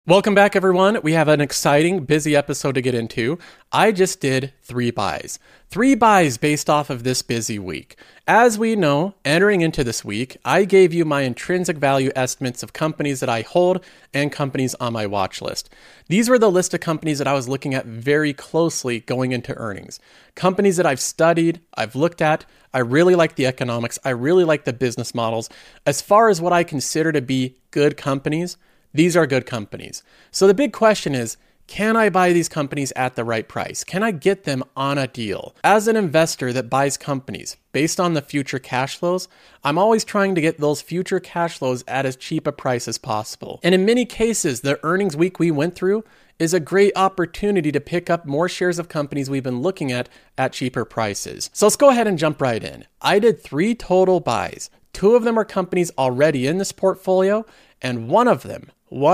Welcome back, everyone. We have an exciting, busy episode to get into. I just did 3 buys. 3 buys based off of this busy week. As we know, entering into this week, I gave you my intrinsic value estimates of companies that I hold and companies on my watch list. These were the list of companies that I was looking at very closely going into earnings. Companies that I've studied, I've looked at. I really like the economics. I really like the business models. As far as what I consider to be good companies, these are good companies. So the big question is, can I buy these companies at the right price? Can I get them on a deal? As an investor that buys companies based on the future cash flows, I'm always trying to get those future cash flows at as cheap a price as possible. And in many cases, the earnings week we went through is a great opportunity to pick up more shares of companies we've been looking at cheaper prices. So let's go ahead and jump right in. I did 3 total buys. 2 of them are companies already in this portfolio, and one of them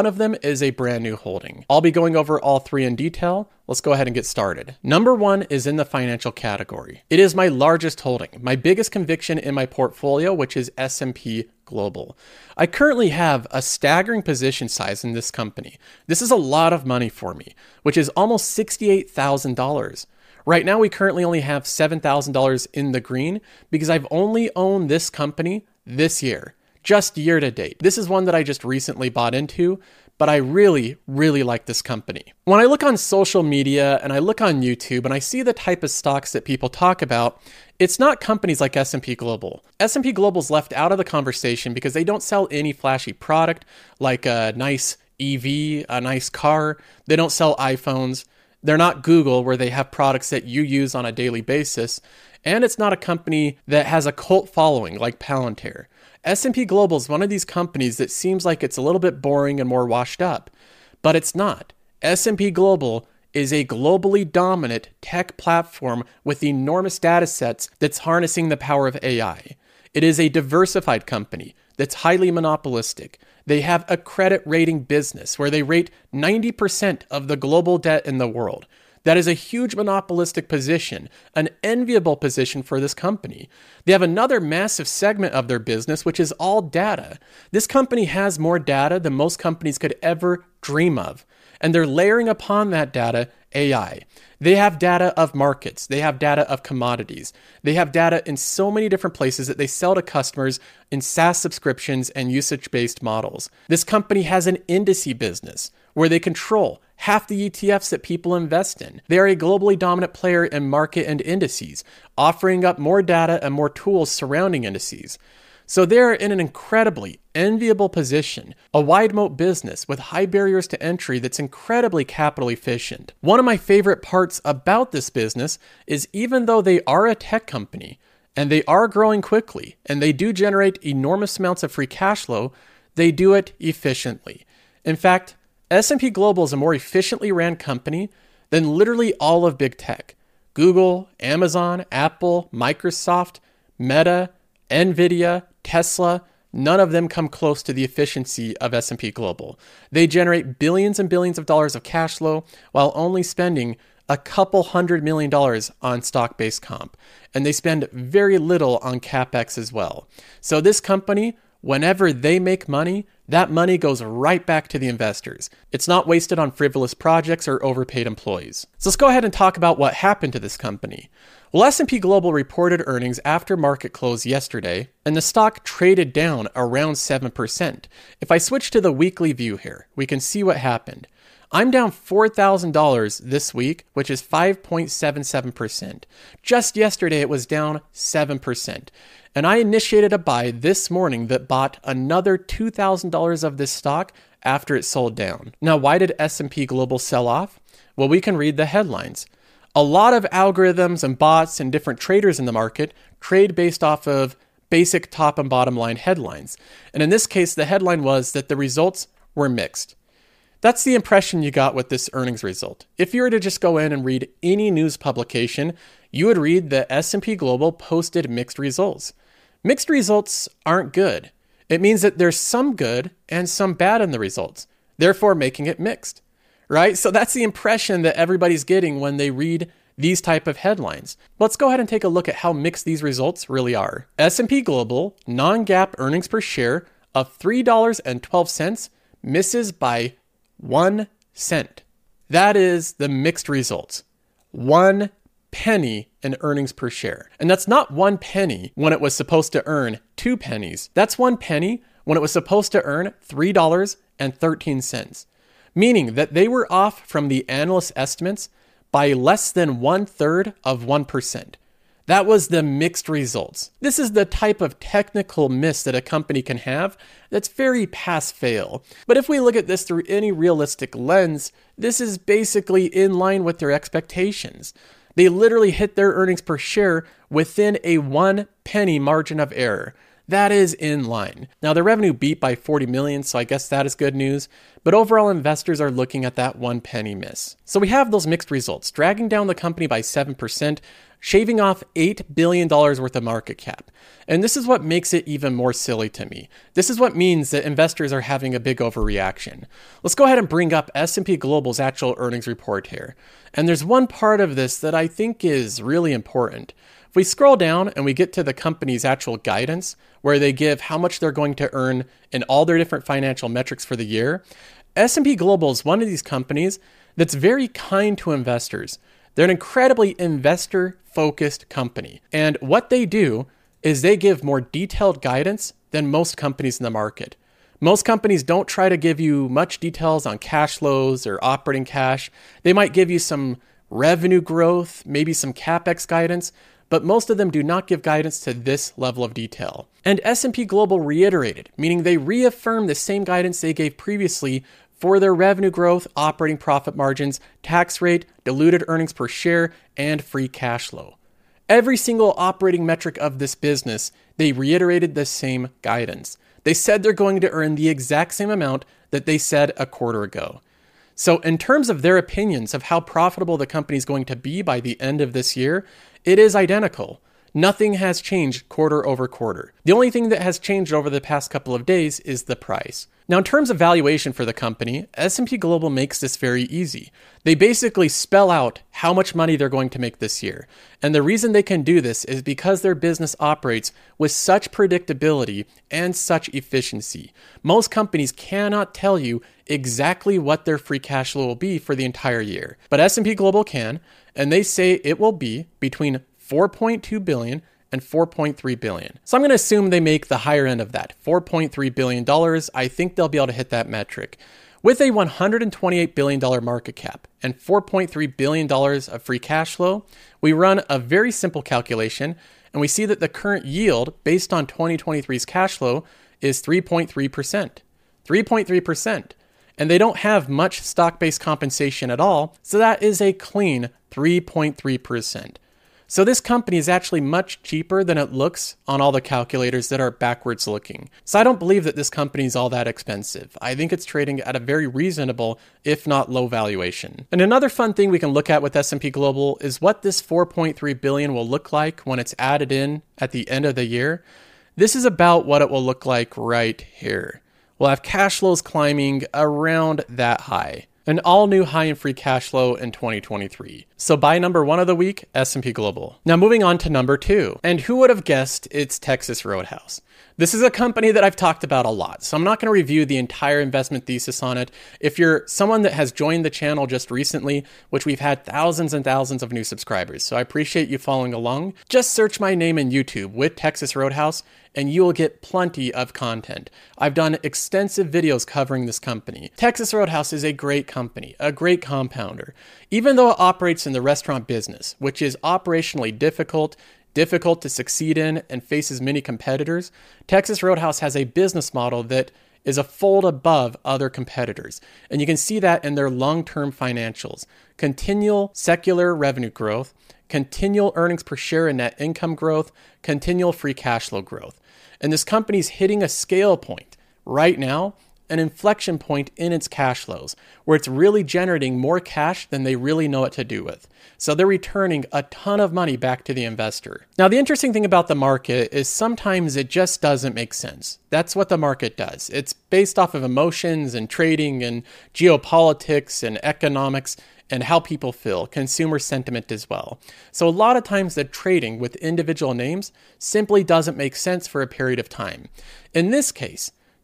is a brand new holding. I'll be going over all 3 in detail. Let's go ahead and get started. Number 1 is in the financial category. It is my largest holding, my biggest conviction in my portfolio, which is S&P Global. I currently have a staggering position size in this company. This is a lot of money for me, which is almost $68,000. Right now, we currently only have $7,000 in the green because I've only owned this company this year. Just year to date. This is one that I just recently bought into, but I really like this company. When I look on social media and I look on YouTube and I see the type of stocks that people talk about, it's not companies like S&P Global. S&P Global's left out of the conversation because they don't sell any flashy product like a nice EV, a nice car. They don't sell iPhones. They're not Google, where they have products that you use on a daily basis. And it's not a company that has a cult following like Palantir. S&P Global is one of these companies that seems like it's a little bit boring and more washed up, but it's not. S&P Global is a globally dominant tech platform with enormous data sets that's harnessing the power of AI. It is a diversified company that's highly monopolistic. They have a credit rating business where they rate 90% of the global debt in the world. That is a huge monopolistic position, an enviable position for this company. They have another massive segment of their business, which is all data. This company has more data than most companies could ever dream of. And they're layering upon that data AI. They have data of markets. They have data of commodities. They have data in so many different places that they sell to customers in SaaS subscriptions and usage-based models. This company has an indice business where they control half the ETFs that people invest in. They are a globally dominant player in market and indices, offering up more data and more tools surrounding indices. So they're in an incredibly enviable position, a wide moat business with high barriers to entry that's incredibly capital efficient. One of my favorite parts about this business is even though they are a tech company and they are growing quickly and they do generate enormous amounts of free cash flow, they do it efficiently. In fact, S&P Global is a more efficiently ran company than literally all of big tech. Google, Amazon, Apple, Microsoft, Meta, Nvidia, Tesla, none of them come close to the efficiency of S&P Global. They generate billions and billions of dollars of cash flow while only spending a couple $100 million on stock-based comp. And they spend very little on CapEx as well. So this company, whenever they make money, that money goes right back to the investors. It's not wasted on frivolous projects or overpaid employees. So let's go ahead and talk about what happened to this company. Well, S&P Global reported earnings after market close yesterday, and the stock traded down around 7%. If I switch to the weekly view here, we can see what happened. I'm down $4,000 this week, which is 5.77%. Just yesterday, it was down 7%. And I initiated a buy this morning that bought another $2,000 of this stock after it sold down. Now, why did S&P Global sell off? Well, we can read the headlines. A lot of algorithms and bots and different traders in the market trade based off of basic top and bottom line headlines. And in this case, the headline was that the results were mixed. That's the impression you got with this earnings result. If you were to just go in and read any news publication, you would read that S&P Global posted mixed results. Mixed results aren't good. It means that there's some good and some bad in the results, therefore making it mixed, right? So that's the impression that everybody's getting when they read these type of headlines. Let's go ahead and take a look at how mixed these results really are. S&P Global non-GAAP earnings per share of $3.12 misses by 1 cent. That is the mixed results. 1 penny in earnings per share. And that's not 1 penny when it was supposed to earn 2 pennies. That's 1 penny when it was supposed to earn $3.13. Meaning that they were off from the analyst estimates by less than 1/3 of 1%. That was the mixed results. This is the type of technical miss that a company can have that's very pass-fail. But if we look at this through any realistic lens, this is basically in line with their expectations. They literally hit their earnings per share within a 1 penny margin of error. That is in line. Now, their revenue beat by 40 million, so I guess that is good news. But overall, investors are looking at that 1 penny miss. So we have those mixed results, dragging down the company by 7%, shaving off $8 billion worth of market cap. And this is what makes it even more silly to me. This is what means that investors are having a big overreaction. Let's go ahead and bring up S&P Global's actual earnings report here. And there's one part of this that I think is really important. If we scroll down and we get to the company's actual guidance, where they give how much they're going to earn in all their different financial metrics for the year, S&P Global is one of these companies that's very kind to investors. They're an incredibly investor-focused company. And what they do is they give more detailed guidance than most companies in the market. Most companies don't try to give you much details on cash flows or operating cash. They might give you some revenue growth, maybe some CapEx guidance, but most of them do not give guidance to this level of detail. And S&P Global reiterated, meaning they reaffirmed the same guidance they gave previously for their revenue growth, operating profit margins, tax rate, diluted earnings per share, and free cash flow. Every single operating metric of this business, they reiterated the same guidance. They said they're going to earn the exact same amount that they said a quarter ago. So in terms of their opinions of how profitable the company is going to be by the end of this year, it is identical. Nothing has changed quarter over quarter. The only thing that has changed over the past couple of days is the price. Now, in terms of valuation for the company, S&P Global makes this very easy. They basically spell out how much money they're going to make this year. And the reason they can do this is because their business operates with such predictability and such efficiency. Most companies cannot tell you exactly what their free cash flow will be for the entire year. But S&P Global can, and they say it will be between $4.2 billion and $4.3 billion. So I'm going to assume they make the higher end of that, $4.3 billion. I think they'll be able to hit that metric. With a $128 billion market cap and $4.3 billion of free cash flow, we run a very simple calculation, and we see that the current yield based on 2023's cash flow is 3.3%. 3.3%. And they don't have much stock-based compensation at all, so that is a clean 3.3%. So this company is actually much cheaper than it looks on all the calculators that are backwards looking. So I don't believe that this company is all that expensive. I think it's trading at a very reasonable, if not low valuation. And another fun thing we can look at with S&P Global is what this $4.3 billion will look like when it's added in at the end of the year. This is about what it will look like right here. We'll have cash flows climbing around that high. An all-new high in free cash flow in 2023. So buy number 1 of the week, S&P Global. Now moving on to number 2. And who would have guessed it's Texas Roadhouse? This is a company that I've talked about a lot, so I'm not going to review the entire investment thesis on it. If you're someone that has joined the channel just recently, which we've had thousands and thousands of new subscribers, so I appreciate you following along, just search my name in YouTube with Texas Roadhouse, and you will get plenty of content. I've done extensive videos covering this company. Texas Roadhouse is a great company, a great compounder. Even though it operates in the restaurant business, which is operationally difficult to succeed in, and faces many competitors, Texas Roadhouse has a business model that is a fold above other competitors. And you can see that in their long-term financials. Continual secular revenue growth, continual earnings per share and net income growth, continual free cash flow growth. And this company's hitting a scale point right now, an inflection point in its cash flows, where it's really generating more cash than they really know what to do with. So they're returning a ton of money back to the investor. Now, the interesting thing about the market is sometimes it just doesn't make sense. That's what the market does. It's based off of emotions and trading and geopolitics and economics and how people feel, consumer sentiment as well. So a lot of times the trading with individual names simply doesn't make sense for a period of time. In this case,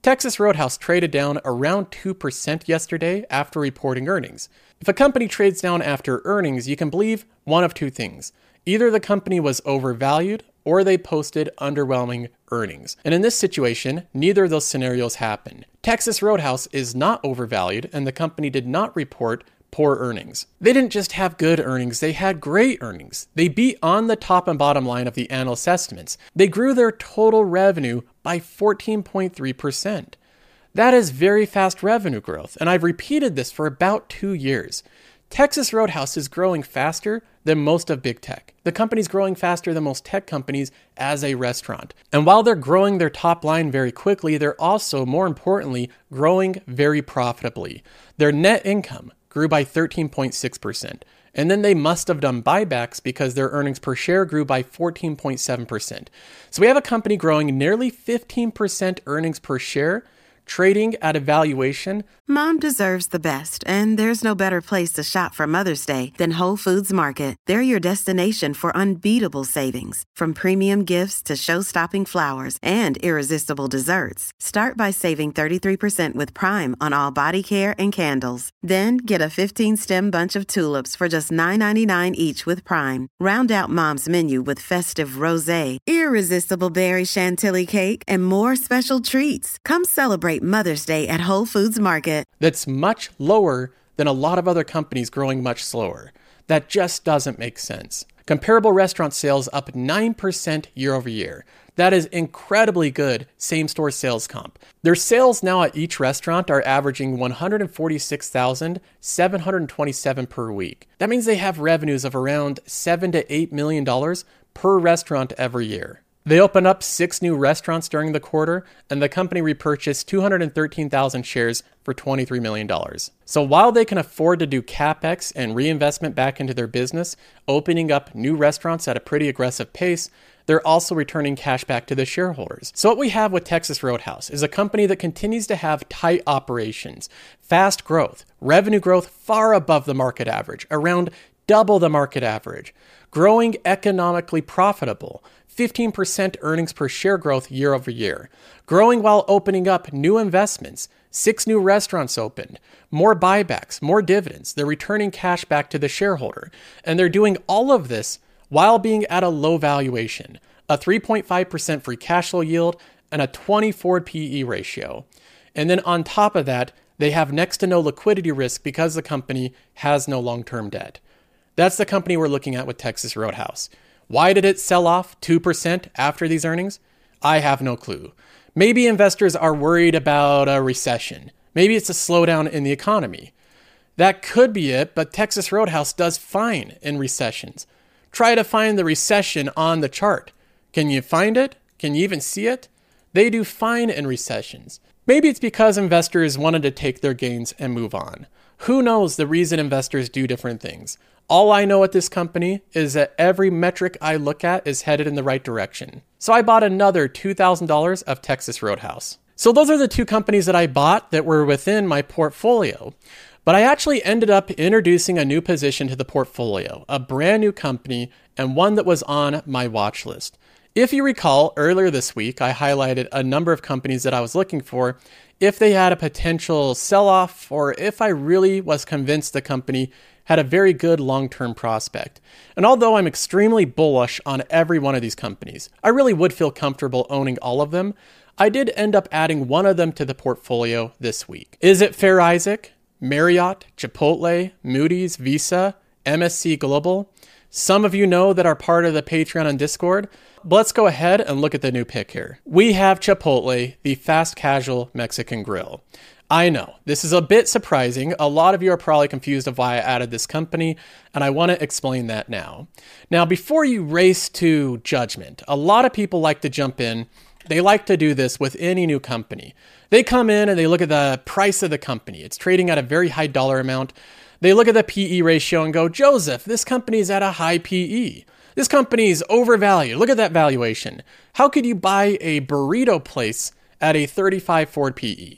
Texas Roadhouse traded down around 2% yesterday after reporting earnings. If a company trades down after earnings, you can believe one of two things. Either the company was overvalued or they posted underwhelming earnings. And in this situation, neither of those scenarios happened. Texas Roadhouse is not overvalued, and the company did not report poor earnings. They didn't just have good earnings, they had great earnings. They beat on the top and bottom line of the analyst estimates. They grew their total revenue by 14.3%. That is very fast revenue growth, and I've repeated this for about 2 years. Texas Roadhouse is growing faster than most of big tech. The company's growing faster than most tech companies as a restaurant. And while they're growing their top line very quickly, they're also, more importantly, growing very profitably. Their net income grew by 13.6%. And then they must have done buybacks because their earnings per share grew by 14.7%. So we have a company growing nearly 15% earnings per share, trading at a valuation. Mom deserves the best, and there's no better place to shop for Mother's Day than Whole Foods Market. They're your destination for unbeatable savings, from premium gifts to show-stopping flowers and irresistible desserts. Start by saving 33% with Prime on all body care and candles. Then get a 15-stem bunch of tulips for just $9.99 each with Prime. Round out Mom's menu with festive rosé, irresistible berry chantilly cake, and more special treats. Come celebrate Mother's Day at Whole Foods Market. That's much lower than a lot of other companies growing much slower. That just doesn't make sense. Comparable restaurant sales up 9% year over year. That is incredibly good same-store sales comp. Their sales now at each restaurant are averaging $146,727 per week. That means they have revenues of around $7 to $8 million per restaurant every year. They opened up 6 new restaurants during the quarter, and the company repurchased 213,000 shares for $23 million. So while they can afford to do CapEx and reinvestment back into their business, opening up new restaurants at a pretty aggressive pace, they're also returning cash back to the shareholders. So what we have with Texas Roadhouse is a company that continues to have tight operations, fast growth, revenue growth far above the market average, around double the market average, growing economically profitable, 15% earnings per share growth year over year, growing while opening up new investments, 6 new restaurants opened, more buybacks, more dividends. They're returning cash back to the shareholder. And they're doing all of this while being at a low valuation, a 3.5% free cash flow yield, and a 20 forward PE ratio. And then on top of that, they have next to no liquidity risk because the company has no long-term debt. That's the company we're looking at with Texas Roadhouse. Why did it sell off 2% after these earnings? I have no clue. Maybe investors are worried about a recession. Maybe it's a slowdown in the economy. That could be it, but Texas Roadhouse does fine in recessions. Try to find the recession on the chart. Can you find it? Can you even see it? They do fine in recessions. Maybe it's because investors wanted to take their gains and move on. Who knows the reason investors do different things? All I know at this company is that every metric I look at is headed in the right direction. So I bought another $2,000 of Texas Roadhouse. So those are the 2 companies that I bought that were within my portfolio. But I actually ended up introducing a new position to the portfolio, a brand new company, and one that was on my watch list. If you recall, earlier this week, I highlighted a number of companies that I was looking for if they had a potential sell-off or if I really was convinced the company had a very good long-term prospect. And although I'm extremely bullish on every one of these companies, I really would feel comfortable owning all of them, I did end up adding one of them to the portfolio this week. Is it Fair Isaac, Marriott, Chipotle, Moody's, Visa, MSC Global? Some of you know that are part of the Patreon and Discord. But let's go ahead and look at the new pick here. We have Chipotle, the fast casual Mexican grill. I know, this is a bit surprising. A lot of you are probably confused of why I added this company, and I want to explain that now. Now, before you race to judgment, a lot of people like to jump in. They like to do this with any new company. They come in and they look at the price of the company. It's trading at a very high dollar amount. They look at the PE ratio and go, Joseph, this company is at a high PE. This company is overvalued. Look at that valuation. How could you buy a burrito place at a 35 forward PE?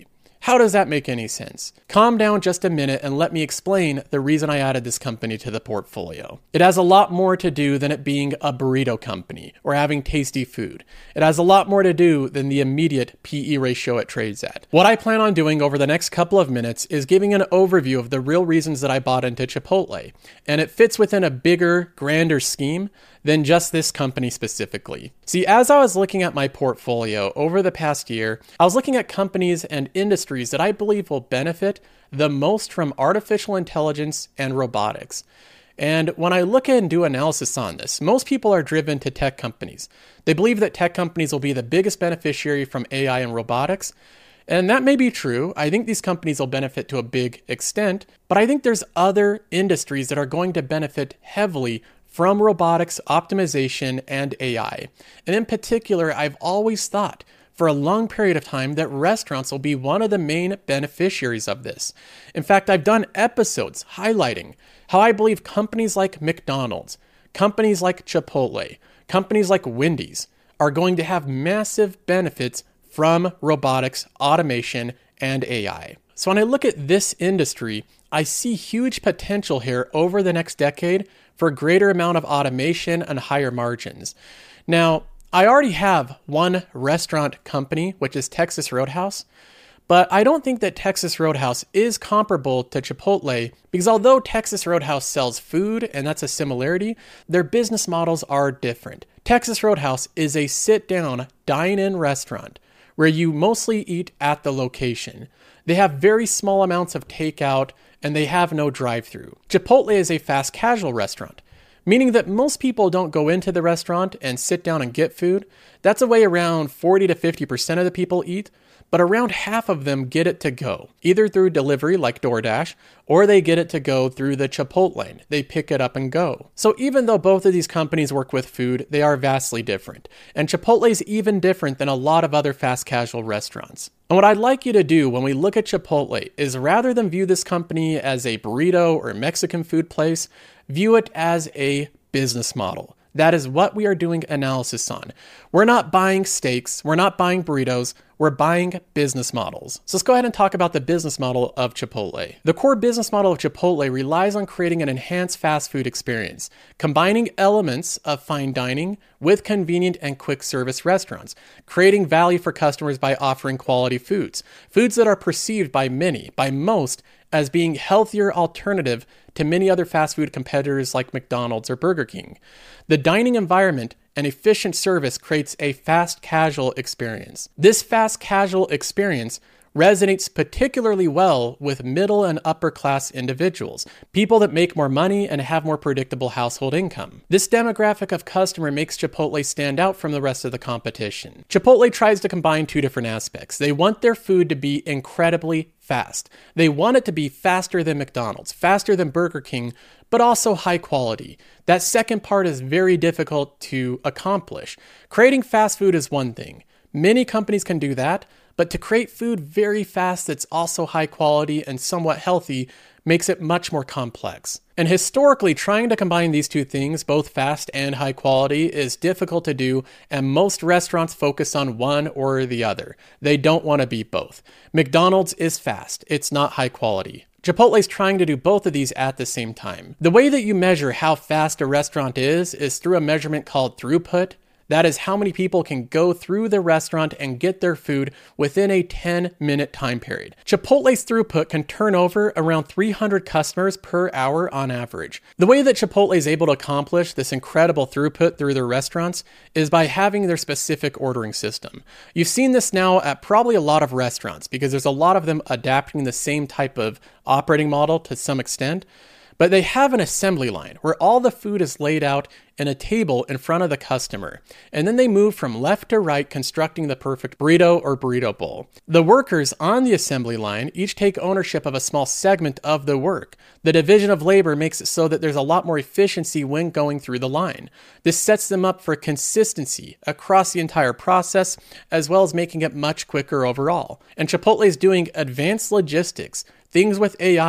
How does that make any sense? Calm down just a minute and let me explain the reason I added this company to the portfolio. It has a lot more to do than it being a burrito company or having tasty food. It has a lot more to do than the immediate PE ratio it trades at. What I plan on doing over the next couple of minutes is giving an overview of the real reasons that I bought into Chipotle, and it fits within a bigger, grander scheme than just this company specifically. See, as I was looking at my portfolio over the past year, I was looking at companies and industries that I believe will benefit the most from artificial intelligence and robotics. And when I look and do analysis on this, most people are driven to tech companies. They believe that tech companies will be the biggest beneficiary from AI and robotics. And that may be true. I think these companies will benefit to a big extent, but I think there's other industries that are going to benefit heavily from robotics, optimization, and AI. And in particular, I've always thought for a long period of time that restaurants will be one of the main beneficiaries of this. In fact, I've done episodes highlighting how I believe companies like McDonald's, companies like Chipotle, companies like Wendy's are going to have massive benefits from robotics, automation, and AI. So when I look at this industry, I see huge potential here over the next decade for a greater amount of automation and higher margins. Now, I already have one restaurant company, which is Texas Roadhouse, but I don't think that Texas Roadhouse is comparable to Chipotle because although Texas Roadhouse sells food, and that's a similarity, their business models are different. Texas Roadhouse is a sit-down, dine-in restaurant where you mostly eat at the location. They have very small amounts of takeout, and they have no drive-through. Chipotle is a fast casual restaurant, meaning that most people don't go into the restaurant and sit down and get food. That's a way around 40 to 50% of the people eat, but around half of them get it to go, either through delivery like DoorDash, or they get it to go through the Chipotlane. They pick it up and go. So even though both of these companies work with food, they are vastly different. And Chipotle is even different than a lot of other fast casual restaurants. And what I'd like you to do when we look at Chipotle is rather than view this company as a burrito or Mexican food place, view it as a business model. That is what we are doing analysis on. We're not buying steaks, we're not buying burritos, we're buying business models. So let's go ahead and talk about the business model of Chipotle. The core business model of Chipotle relies on creating an enhanced fast food experience, combining elements of fine dining with convenient and quick service restaurants, creating value for customers by offering quality foods that are perceived by most, as being healthier alternative to many other fast food competitors like McDonald's or Burger King. The dining environment and efficient service creates a fast casual experience. This fast casual experience resonates particularly well with middle and upper class individuals, people that make more money and have more predictable household income. This demographic of customer makes Chipotle stand out from the rest of the competition. Chipotle tries to combine two different aspects. They want their food to be incredibly fast. They want it to be faster than McDonald's, faster than Burger King, but also high quality. That second part is very difficult to accomplish. Creating fast food is one thing. Many companies can do that, but to create food very fast that's also high quality and somewhat healthy makes it much more complex. And historically, trying to combine these two things, both fast and high quality, is difficult to do, and most restaurants focus on one or the other. They don't want to be both. McDonald's is fast, it's not high quality. Chipotle's trying to do both of these at the same time. The way that you measure how fast a restaurant is through a measurement called throughput. That is how many people can go through the restaurant and get their food within a 10-minute time period. Chipotle's throughput can turn over around 300 customers per hour on average. The way that Chipotle is able to accomplish this incredible throughput through their restaurants is by having their specific ordering system. You've seen this now at probably a lot of restaurants because there's a lot of them adapting the same type of operating model to some extent. But they have an assembly line where all the food is laid out in a table in front of the customer, and then they move from left to right constructing the perfect burrito or burrito bowl. The workers on the assembly line each take ownership of a small segment of the work. The division of labor makes it so that there's a lot more efficiency when going through the line. This sets them up for consistency across the entire process, as well as making it much quicker overall. And Chipotle is doing advanced logistics, things with AI,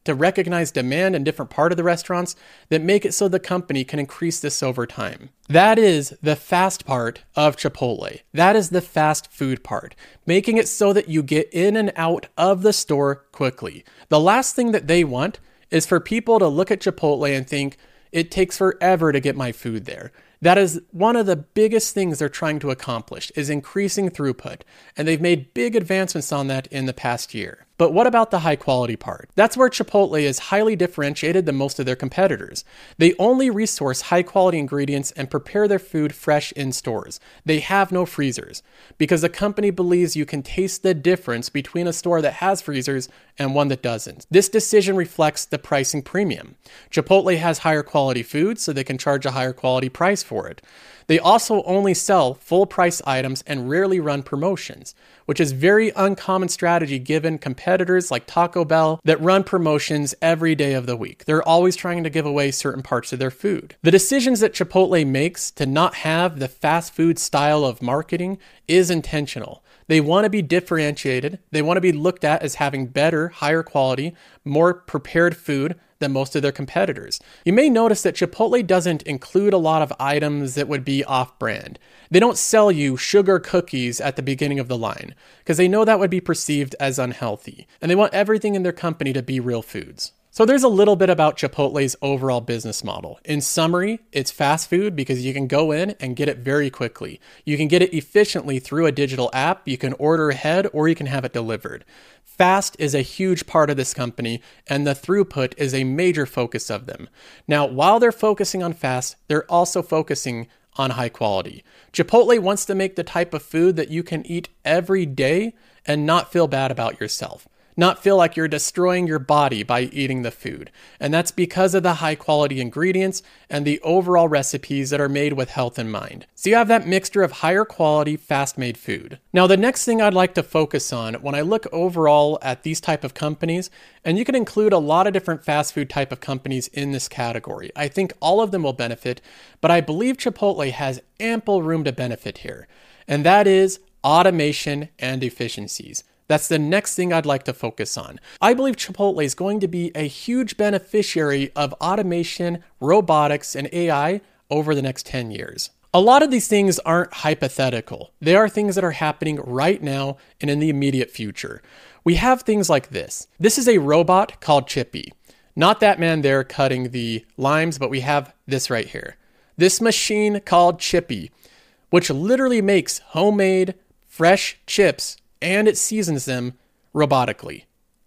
to recognize demand in different part of the restaurants that make it so the company can increase this over time. That is the fast part of Chipotle. That is the fast food part, making it so that you get in and out of the store quickly. The last thing that they want is for people to look at Chipotle and think, it takes forever to get my food there. That is one of the biggest things they're trying to accomplish, is increasing throughput. And they've made big advancements on that in the past year. But what about the high quality part? That's where Chipotle is highly differentiated than most of their competitors. They only resource high quality ingredients and prepare their food fresh in stores. They have no freezers because the company believes you can taste the difference between a store that has freezers and one that doesn't. This decision reflects the pricing premium. Chipotle has higher quality food, so they can charge a higher quality price for it. They also only sell full price items and rarely run promotions, which is very uncommon strategy given competitors like Taco Bell that run promotions every day of the week. They're always trying to give away certain parts of their food. The decisions that Chipotle makes to not have the fast food style of marketing is intentional. They want to be differentiated. They want to be looked at as having better, higher quality, more prepared food than most of their competitors. You may notice that Chipotle doesn't include a lot of items that would be off-brand. They don't sell you sugar cookies at the beginning of the line because they know that would be perceived as unhealthy, and they want everything in their company to be real foods. So there's a little bit about Chipotle's overall business model. In summary, it's fast food because you can go in and get it very quickly. You can get it efficiently through a digital app, you can order ahead, or you can have it delivered. Fast is a huge part of this company, and the throughput is a major focus of them. Now, while they're focusing on fast, they're also focusing on high quality. Chipotle wants to make the type of food that you can eat every day and not feel bad about yourself. Not feel like you're destroying your body by eating the food. And that's because of the high quality ingredients and the overall recipes that are made with health in mind. So you have that mixture of higher quality, fast made food. Now, the next thing I'd like to focus on when I look overall at these type of companies, and you can include a lot of different fast food type of companies in this category. I think all of them will benefit, but I believe Chipotle has ample room to benefit here. And that is automation and efficiencies. That's the next thing I'd like to focus on. I believe Chipotle is going to be a huge beneficiary of automation, robotics, and AI over the next 10 years. A lot of these things aren't hypothetical. They are things that are happening right now and in the immediate future. We have things like this. This is a robot called Chippy. Not that man there cutting the limes, but we have this right here. This machine called Chippy, which literally makes homemade, fresh chips and it seasons them robotically.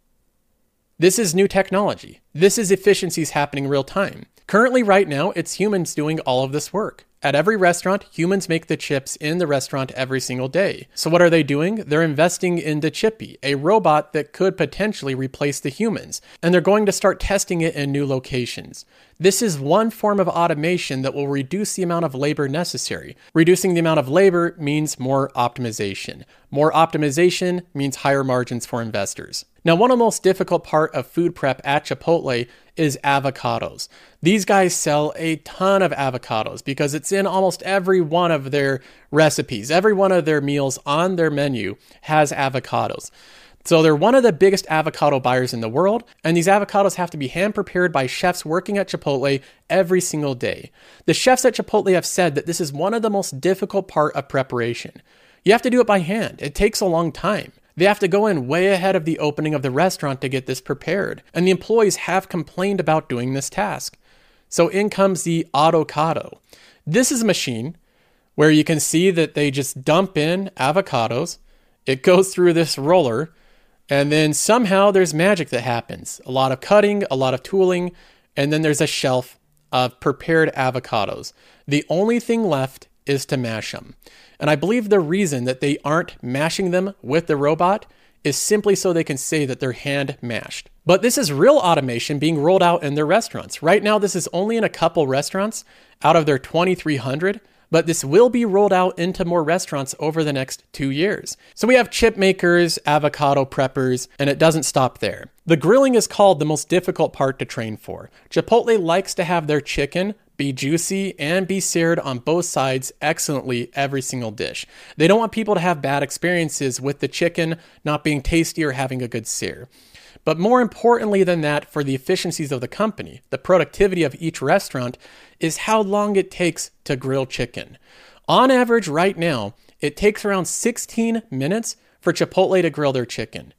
This is new technology. This is efficiencies happening real time. Currently, right now, it's humans doing all of this work. At every restaurant, humans make the chips in the restaurant every single day. So what are they doing? They're investing into Chippy, a robot that could potentially replace the humans. And they're going to start testing it in new locations. This is one form of automation that will reduce the amount of labor necessary. Reducing the amount of labor means more optimization. More optimization means higher margins for investors. Now, one of the most difficult part of food prep at Chipotle is avocados. These guys sell a ton of avocados because it's in almost every one of their recipes. Every one of their meals on their menu has avocados. So they're one of the biggest avocado buyers in the world, and these avocados have to be hand-prepared by chefs working at Chipotle every single day. The chefs at Chipotle have said that this is one of the most difficult part of preparation. You have to do it by hand. It takes a long time. They have to go in way ahead of the opening of the restaurant to get this prepared, and the employees have complained about doing this task. So in comes the Autocado. This is a machine where you can see that they just dump in avocados. It goes through this roller, and then somehow there's magic that happens. A lot of cutting, a lot of tooling, and then there's a shelf of prepared avocados. The only thing left is to mash them. And I believe the reason that they aren't mashing them with the robot is simply so they can say that they're hand mashed. But this is real automation being rolled out in their restaurants. Right now, this is only in a couple restaurants out of their 2,300, but this will be rolled out into more restaurants over the next 2 years. So we have chip makers, avocado preppers, and it doesn't stop there. The grilling is called the most difficult part to train for. Chipotle likes to have their chicken be juicy and be seared on both sides excellently every single dish. They don't want people to have bad experiences with the chicken not being tasty or having a good sear. But more importantly than that, for the efficiencies of the company, the productivity of each restaurant, is how long it takes to grill chicken. On average, right now, it takes around 16 minutes for Chipotle to grill their chicken.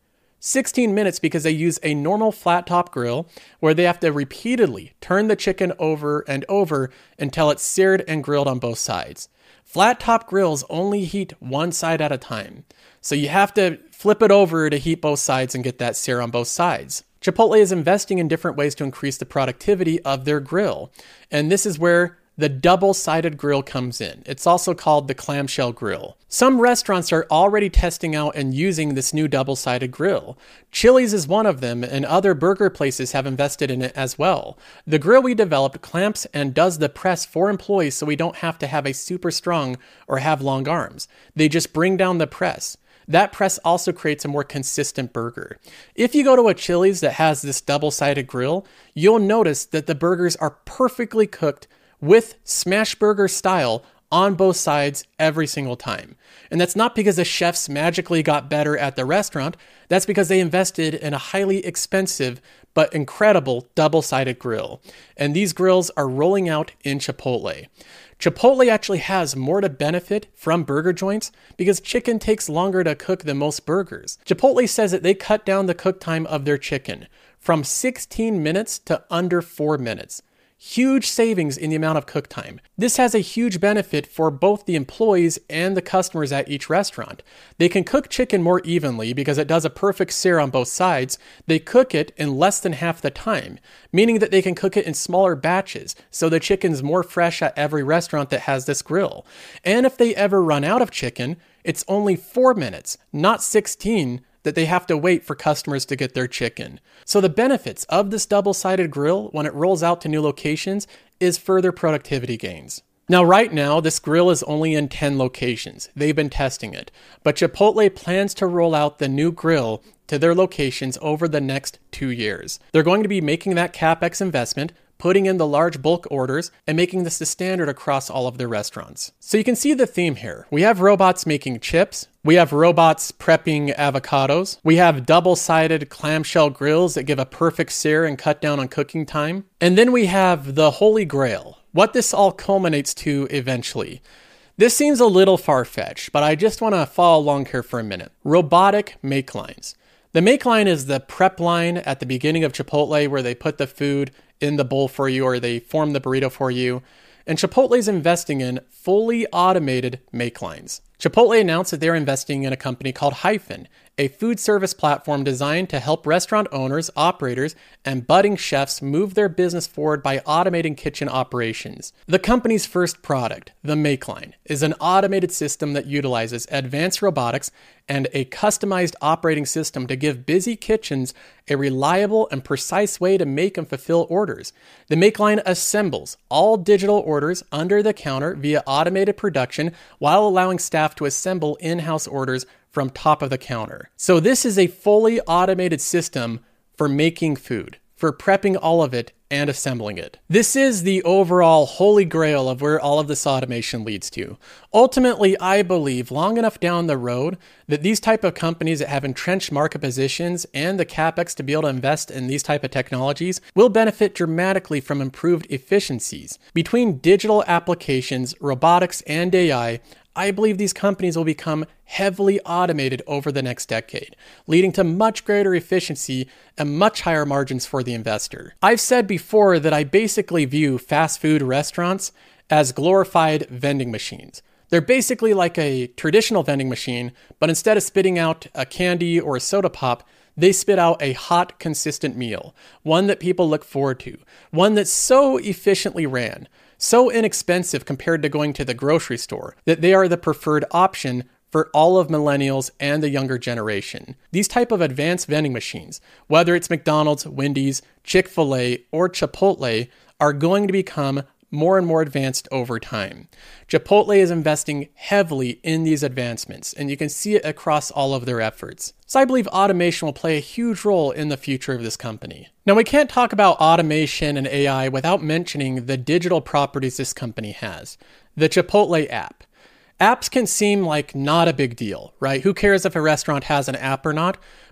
16 minutes because they use a normal flat top grill where they have to repeatedly turn the chicken over and over until it's seared and grilled on both sides. Flat top grills only heat one side at a time, so you have to flip it over to heat both sides and get that sear on both sides. Chipotle is investing in different ways to increase the productivity of their grill, and this is where the double-sided grill comes in. It's also called the clamshell grill. Some restaurants are already testing out and using this new double-sided grill. Chili's is one of them, and other burger places have invested in it as well. The grill we developed clamps and does the press for employees so we don't have to have a super strong or have long arms. They just bring down the press. That press also creates a more consistent burger. If you go to a Chili's that has this double-sided grill, you'll notice that the burgers are perfectly cooked with smash burger style on both sides every single time. And that's not because the chefs magically got better at the restaurant. That's because they invested in a highly expensive but incredible double-sided grill. And these grills are rolling out in Chipotle. Chipotle actually has more to benefit from burger joints because chicken takes longer to cook than most burgers. Chipotle says that they cut down the cook time of their chicken from 16 minutes to under 4 minutes. Huge savings in the amount of cook time. This has a huge benefit for both the employees and the customers at each restaurant. They can cook chicken more evenly because it does a perfect sear on both sides. They cook it in less than half the time, meaning that they can cook it in smaller batches, so the chicken's more fresh at every restaurant that has this grill. And if they ever run out of chicken, it's only 4 minutes, not 16, that they have to wait for customers to get their chicken. So the benefits of this double-sided grill when it rolls out to new locations is further productivity gains. Now, right now, this grill is only in 10 locations. They've been testing it. But Chipotle plans to roll out the new grill to their locations over the next 2 years. They're going to be making that CapEx investment, putting in the large bulk orders, and making this the standard across all of their restaurants. So you can see the theme here. We have robots making chips. We have robots prepping avocados. We have double-sided clamshell grills that give a perfect sear and cut down on cooking time. And then we have the holy grail, what this all culminates to eventually. This seems a little far-fetched, but I just want to follow along here for a minute. Robotic make lines. The make line is the prep line at the beginning of Chipotle where they put the food in the bowl for you or they form the burrito for you. And Chipotle is investing in fully automated make lines. Chipotle announced that they're investing in a company called Hyphen, a food service platform designed to help restaurant owners, operators, and budding chefs move their business forward by automating kitchen operations. The company's first product, the Make Line, is an automated system that utilizes advanced robotics and a customized operating system to give busy kitchens a reliable and precise way to make and fulfill orders. The Make Line assembles all digital orders under the counter via automated production while allowing staff to assemble in-house orders from top of the counter. So this is a fully automated system for making food, for prepping all of it and assembling it. This is the overall holy grail of where all of this automation leads to. Ultimately, I believe long enough down the road that these type of companies that have entrenched market positions and the CapEx to be able to invest in these type of technologies will benefit dramatically from improved efficiencies. Between digital applications, robotics, and AI, I believe these companies will become heavily automated over the next decade, leading to much greater efficiency and much higher margins for the investor. I've said before that I basically view fast food restaurants as glorified vending machines. They're basically like a traditional vending machine, but instead of spitting out a candy or a soda pop, they spit out a hot, consistent meal, one that people look forward to, one that's so efficiently ran, so inexpensive compared to going to the grocery store, that they are the preferred option for all of millennials and the younger generation. These type of advanced vending machines, whether it's McDonald's, Wendy's, Chick-fil-A, or Chipotle, are going to become more and more advanced over time. Chipotle is investing heavily in these advancements, and you can see it across all of their efforts. So I believe automation will play a huge role in the future of this company. Now, we can't talk about automation and AI without mentioning the digital properties this company has. The Chipotle app. Apps can seem like not a big deal, right? Who cares if a restaurant has an app or not?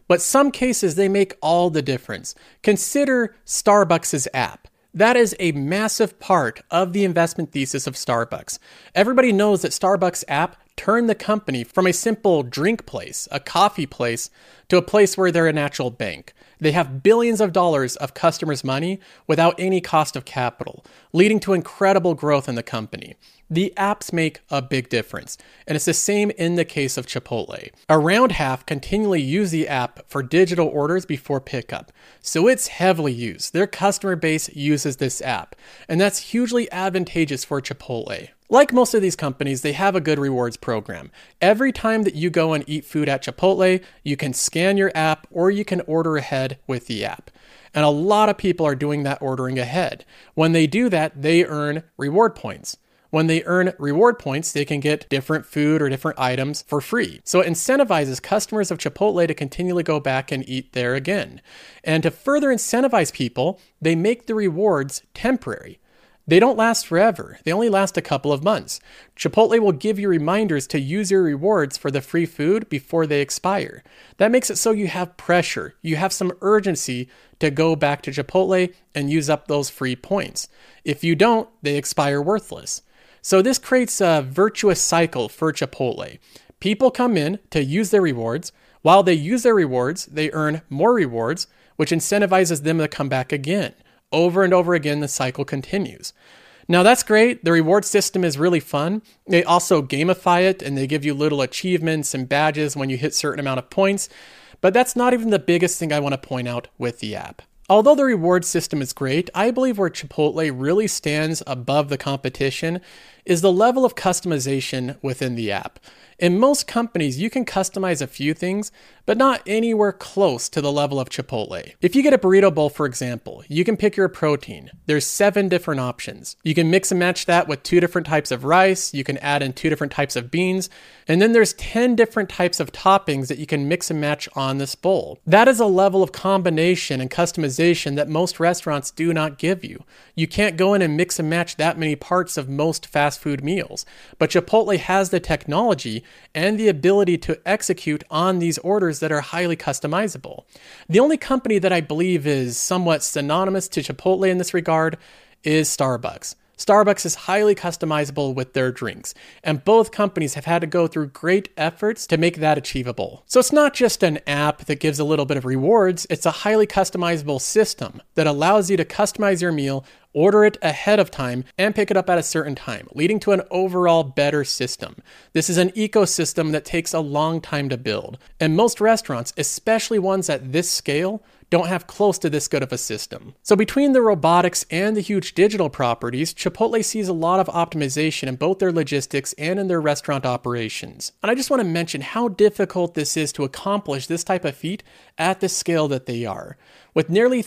but some cases they make all the difference. Consider Starbucks' app. That is a massive part of the investment thesis of Starbucks. Everybody knows that Starbucks app turned the company from a simple drink place, a coffee place, to a place where they're an actual bank. They have billions of dollars of customers' money without any cost of capital, leading to incredible growth in the company. The apps make a big difference, and it's the same in the case of Chipotle. Around half continually use the app for digital orders before pickup, so it's heavily used. Their customer base uses this app, and that's hugely advantageous for Chipotle. Like most of these companies, they have a good rewards program. Every time that you go and eat food at Chipotle, you can scan your app or you can order ahead with the app. And a lot of people are doing that ordering ahead. When they do that, they earn reward points. When they earn reward points, they can get different food or different items for free. So it incentivizes customers of Chipotle to continually go back and eat there again. And to further incentivize people, they make the rewards temporary. They don't last forever. They only last a couple of months. Chipotle will give you reminders to use your rewards for the free food before they expire. That makes it so you have pressure. You have some urgency to go back to Chipotle and use up those free points. If you don't, they expire worthless. So this creates a virtuous cycle for Chipotle. People come in to use their rewards. While they use their rewards, they earn more rewards, which incentivizes them to come back again. Over and over again, the cycle continues. Now that's great. The reward system is really fun. They also gamify it and they give you little achievements and badges when you hit certain amount of points. But that's not even the biggest thing I want to point out with the app. Although the reward system is great, I believe where Chipotle really stands above the competition is the level of customization within the app. In most companies, you can customize a few things, but not anywhere close to the level of Chipotle. If you get a burrito bowl, for example, you can pick your protein. There's 7 different options. You can mix and match that with 2 different types of rice. You can add in 2 different types of beans. And then there's 10 different types of toppings that you can mix and match on this bowl. That is a level of combination and customization that most restaurants do not give you. You can't go in and mix and match that many parts of most fast food meals. But Chipotle has the technology and the ability to execute on these orders that are highly customizable. The only company that I believe is somewhat synonymous to Chipotle in this regard is Starbucks. Starbucks is highly customizable with their drinks, and both companies have had to go through great efforts to make that achievable. So it's not just an app that gives a little bit of rewards, it's a highly customizable system that allows you to customize your meal, order it ahead of time, and pick it up at a certain time, leading to an overall better system. This is an ecosystem that takes a long time to build, and most restaurants, especially ones at this scale, don't have close to this good of a system. So between the robotics and the huge digital properties, Chipotle sees a lot of optimization in both their logistics and in their restaurant operations. And I just want to mention how difficult this is to accomplish this type of feat at the scale that they are. With nearly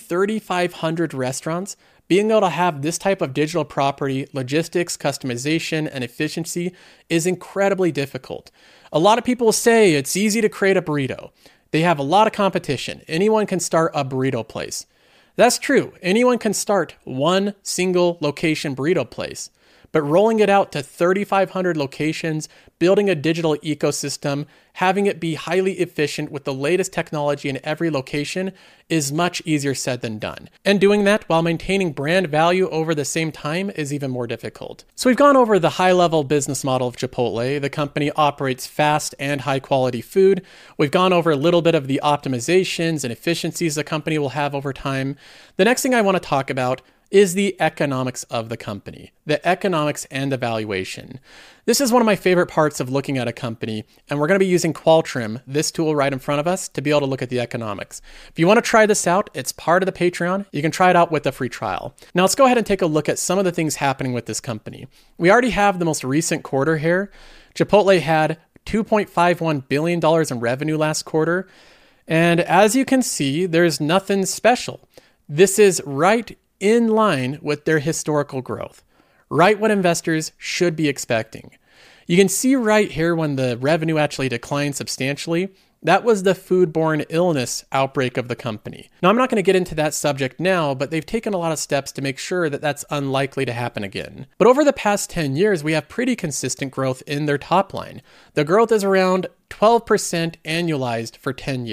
3,500 restaurants, being able to have this type of digital property, logistics, customization, and efficiency is incredibly difficult. A lot of people say it's easy to create a burrito. They have a lot of competition. Anyone can start a burrito place. That's true. Anyone can start one single location burrito place. But rolling it out to 3,500 locations, building a digital ecosystem, having it be highly efficient with the latest technology in every location is much easier said than done. And doing that while maintaining brand value over the same time is even more difficult. So we've gone over the high-level business model of Chipotle. The company operates fast and high-quality food. We've gone over a little bit of the optimizations and efficiencies the company will have over time. The next thing I want to talk about is the economics of the company, the economics and the valuation. This is one of my favorite parts of looking at a company, and we're going to be using Qualtrim, this tool right in front of us, to be able to look at the economics. If you want to try this out, it's part of the Patreon. You can try it out with a free trial. Now let's go ahead and take a look at some of the things happening with this company. We already have the most recent quarter here. Chipotle had $2.51 billion in revenue last quarter, and as you can see, there's nothing special. This is right in line with their historical growth, right what investors should be expecting. You can see right here when the revenue actually declined substantially, that was the foodborne illness outbreak of the company. Now, I'm not going to get into that subject now, but they've taken a lot of steps to make sure that that's unlikely to happen again. But over the past 10 years, we have pretty consistent growth in their top line. The growth is around 12% annualized for 10 years.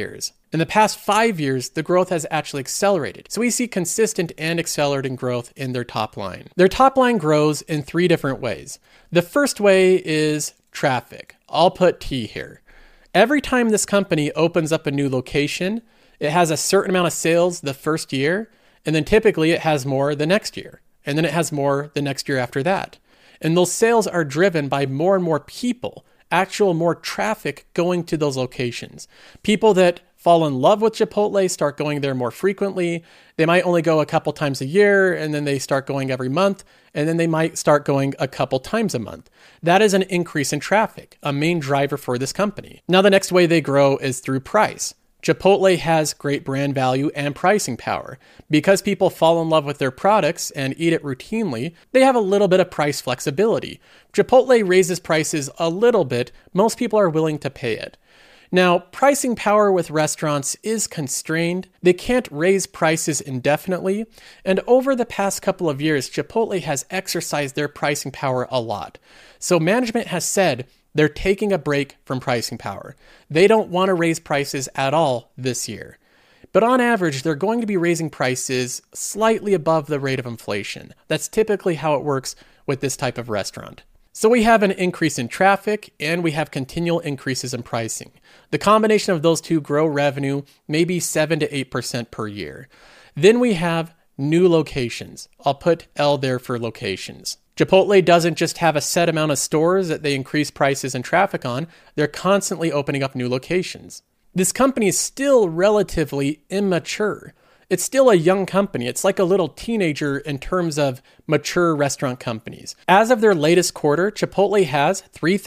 In the past 5 years, the growth has actually accelerated. So we see consistent and accelerating growth in their top line. Their top line grows in 3 different ways. The first way is traffic. I'll put T here. Every time this company opens up a new location, it has a certain amount of sales the first year, and then typically it has more the next year, and then it has more the next year after that. And those sales are driven by more and more people, more traffic going to those locations. People that fall in love with Chipotle start going there more frequently. They might only go a couple times a year, and then they start going every month, and then they might start going a couple times a month. That is an increase in traffic, a main driver for this company. Now, the next way they grow is through price. Chipotle has great brand value and pricing power. Because people fall in love with their products and eat it routinely, they have a little bit of price flexibility. Chipotle raises prices a little bit, most people are willing to pay it. Now, pricing power with restaurants is constrained. They can't raise prices indefinitely, and over the past couple of years, Chipotle has exercised their pricing power a lot. So management has said they're taking a break from pricing power. They don't want to raise prices at all this year. But on average, they're going to be raising prices slightly above the rate of inflation. That's typically how it works with this type of restaurant. So we have an increase in traffic and we have continual increases in pricing. The combination of those two grow revenue maybe 7 to 8% per year. Then we have new locations. I'll put L there for locations. Chipotle doesn't just have a set amount of stores that they increase prices and traffic on, they're constantly opening up new locations. This company is still relatively immature. It's still a young company. It's like a little teenager in terms of mature restaurant companies. As of their latest quarter, Chipotle has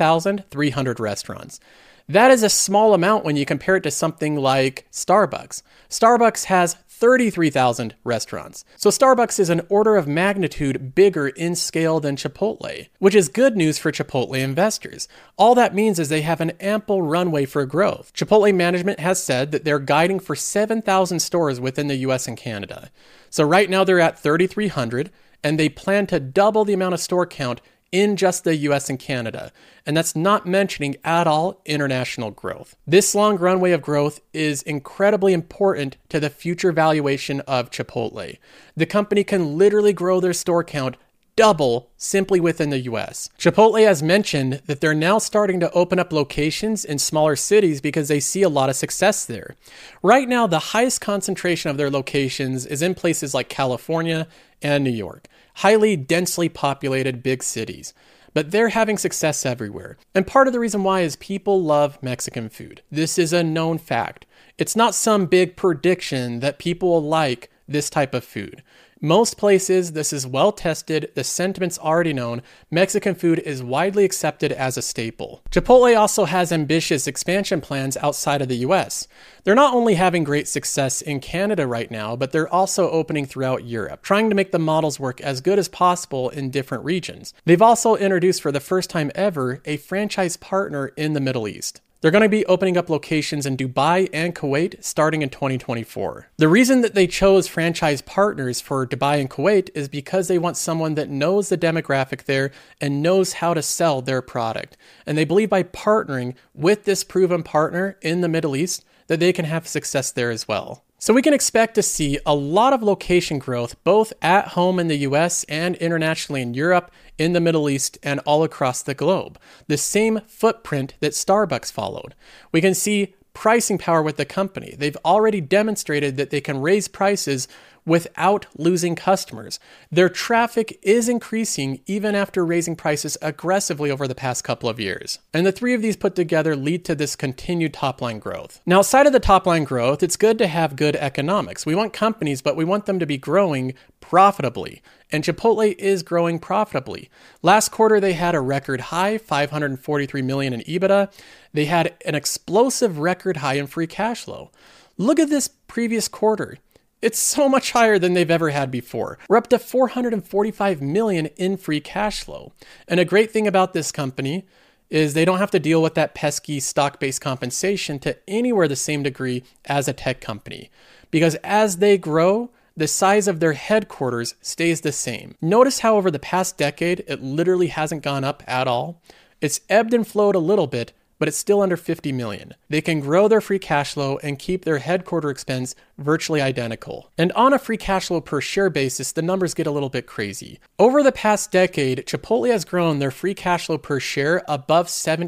3,300 restaurants. That is a small amount when you compare it to something like Starbucks. Starbucks has 33,000 restaurants. So Starbucks is an order of magnitude bigger in scale than Chipotle, which is good news for Chipotle investors. All that means is they have an ample runway for growth. Chipotle management has said that they're guiding for 7,000 stores within the US and Canada. So right now they're at 3,300, and they plan to double the amount of store count in just the US and Canada. And that's not mentioning at all international growth. This long runway of growth is incredibly important to the future valuation of Chipotle. The company can literally grow their store count double simply within the US. Chipotle has mentioned that they're now starting to open up locations in smaller cities because they see a lot of success there. Right now, the highest concentration of their locations is in places like California and New York, highly densely populated big cities. But they're having success everywhere. And part of the reason why is people love Mexican food. This is a known fact. It's not some big prediction that people will like this type of food. Most places, this is well tested, the sentiment's already known, Mexican food is widely accepted as a staple. Chipotle also has ambitious expansion plans outside of the US. They're not only having great success in Canada right now, but they're also opening throughout Europe, trying to make the models work as good as possible in different regions. They've also introduced for the first time ever a franchise partner in the Middle East. They're going to be opening up locations in Dubai and Kuwait starting in 2024. The reason that they chose franchise partners for Dubai and Kuwait is because they want someone that knows the demographic there and knows how to sell their product. And they believe by partnering with this proven partner in the Middle East that they can have success there as well. So we can expect to see a lot of location growth both at home in the US and internationally in Europe, in the Middle East, and all across the globe. The same footprint that Starbucks followed. We can see pricing power with the company. They've already demonstrated that they can raise prices without losing customers. Their traffic is increasing even after raising prices aggressively over the past couple of years. And the three of these put together lead to this continued top-line growth. Now, outside of the top-line growth, it's good to have good economics. We want companies, but we want them to be growing profitably. And Chipotle is growing profitably. Last quarter, they had a record high, $543 million in EBITDA. They had an explosive record high in free cash flow. Look at this previous quarter. It's so much higher than they've ever had before. We're up to $445 million in free cash flow. And a great thing about this company is they don't have to deal with that pesky stock-based compensation to anywhere the same degree as a tech company. Because as they grow, the size of their headquarters stays the same. Notice how over the past decade, it literally hasn't gone up at all. It's ebbed and flowed a little bit, but it's still under 50 million. They can grow their free cash flow and keep their headquarter expense virtually identical. And on a free cash flow per share basis, the numbers get a little bit crazy. Over the past decade, Chipotle has grown their free cash flow per share above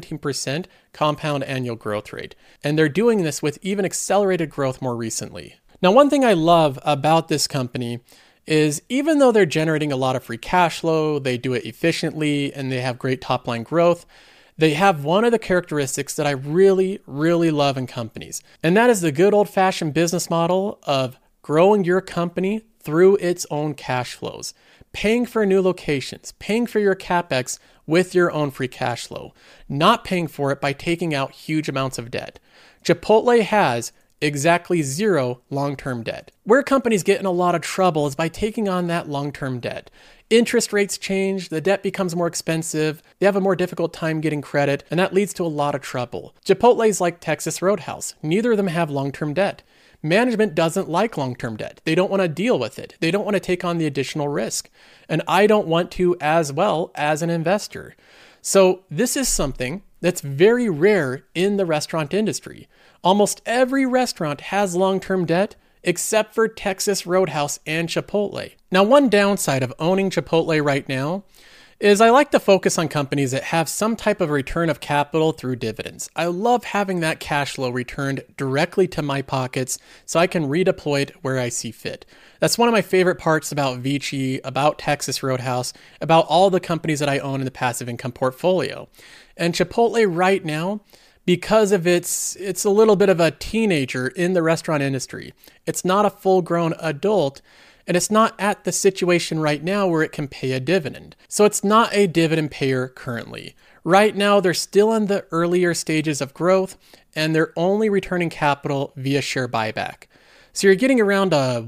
17% compound annual growth rate. And they're doing this with even accelerated growth more recently. Now, one thing I love about this company is even though they're generating a lot of free cash flow, they do it efficiently, and they have great top line growth, they have one of the characteristics that I really, really love in companies. And that is the good old-fashioned business model of growing your company through its own cash flows, paying for new locations, paying for your CapEx with your own free cash flow, not paying for it by taking out huge amounts of debt. Chipotle has exactly zero long-term debt. Where companies get in a lot of trouble is by taking on that long-term debt. Interest rates change, the debt becomes more expensive, they have a more difficult time getting credit, and that leads to a lot of trouble. Chipotle's like Texas Roadhouse. Neither of them have long-term debt. Management doesn't like long-term debt. They don't want to deal with it. They don't want to take on the additional risk. And I don't want to as well as an investor. So this is something that's very rare in the restaurant industry. Almost every restaurant has long-term debt except for Texas Roadhouse and Chipotle. Now, one downside of owning Chipotle right now is I like to focus on companies that have some type of return of capital through dividends. I love having that cash flow returned directly to my pockets so I can redeploy it where I see fit. That's one of my favorite parts about Vici, about Texas Roadhouse, about all the companies that I own in the passive income portfolio. And Chipotle right now, because of it's a little bit of a teenager in the restaurant industry. It's not a full-grown adult, and it's not at the situation right now where it can pay a dividend. So it's not a dividend payer currently. Right now, they're still in the earlier stages of growth, and they're only returning capital via share buyback. So you're getting around a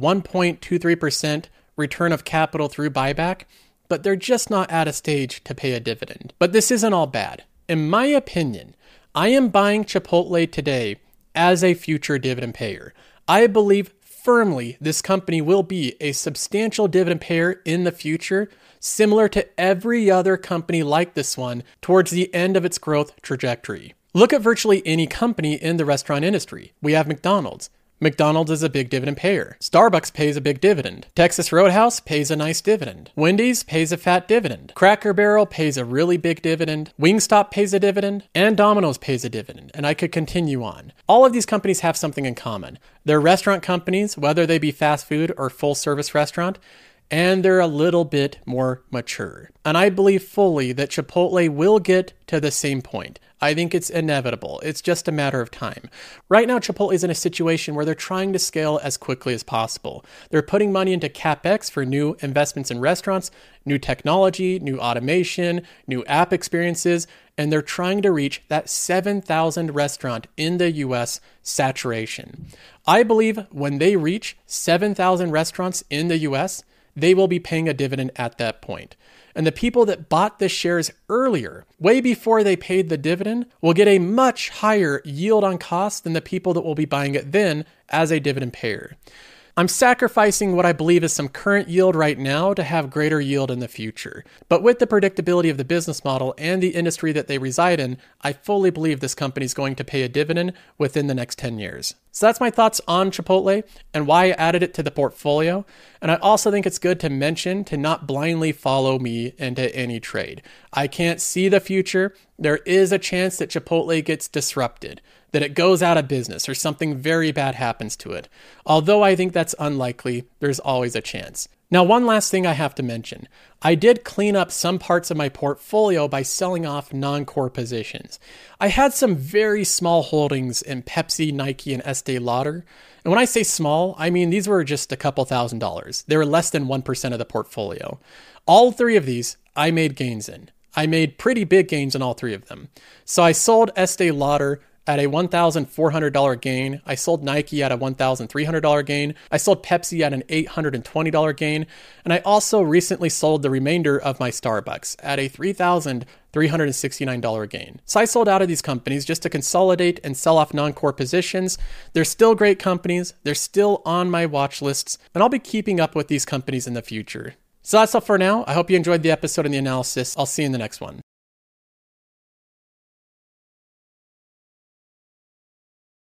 1.23% return of capital through buyback, but they're just not at a stage to pay a dividend. But this isn't all bad. In my opinion, I am buying Chipotle today as a future dividend payer. I believe firmly this company will be a substantial dividend payer in the future, similar to every other company like this one towards the end of its growth trajectory. Look at virtually any company in the restaurant industry. We have McDonald's. McDonald's is a big dividend payer. Starbucks pays a big dividend. Texas Roadhouse pays a nice dividend. Wendy's pays a fat dividend. Cracker Barrel pays a really big dividend. Wingstop pays a dividend. And Domino's pays a dividend. And I could continue on. All of these companies have something in common. They're restaurant companies, whether they be fast food or full service restaurant, and they're a little bit more mature. And I believe fully that Chipotle will get to the same point. I think it's inevitable. It's just a matter of time. Right now, Chipotle is in a situation where they're trying to scale as quickly as possible. They're putting money into CapEx for new investments in restaurants, new technology, new automation, new app experiences, and they're trying to reach that 7,000 restaurant in the US saturation. I believe when they reach 7,000 restaurants in the US, they will be paying a dividend at that point. And the people that bought the shares earlier, way before they paid the dividend, will get a much higher yield on cost than the people that will be buying it then as a dividend payer. I'm sacrificing what I believe is some current yield right now to have greater yield in the future. But with the predictability of the business model and the industry that they reside in, I fully believe this company is going to pay a dividend within the next 10 years. So that's my thoughts on Chipotle and why I added it to the portfolio. And I also think it's good to mention to not blindly follow me into any trade. I can't see the future. There is a chance that Chipotle gets disrupted, that it goes out of business or something very bad happens to it. Although I think that's unlikely, there's always a chance. Now, one last thing I have to mention. I did clean up some parts of my portfolio by selling off non-core positions. I had some very small holdings in Pepsi, Nike, and Estee Lauder. And when I say small, I mean these were just a couple $1,000s. They were less than 1% of the portfolio. All three of these I made gains in. I made pretty big gains in all three of them. So I sold Estee Lauder at a $1,400 gain. I sold Nike at a $1,300 gain. I sold Pepsi at an $820 gain. And I also recently sold the remainder of my Starbucks at a $3,369 gain. So I sold out of these companies just to consolidate and sell off non-core positions. They're still great companies. They're still on my watch lists, and I'll be keeping up with these companies in the future. So that's all for now. I hope you enjoyed the episode and the analysis. I'll see you in the next one.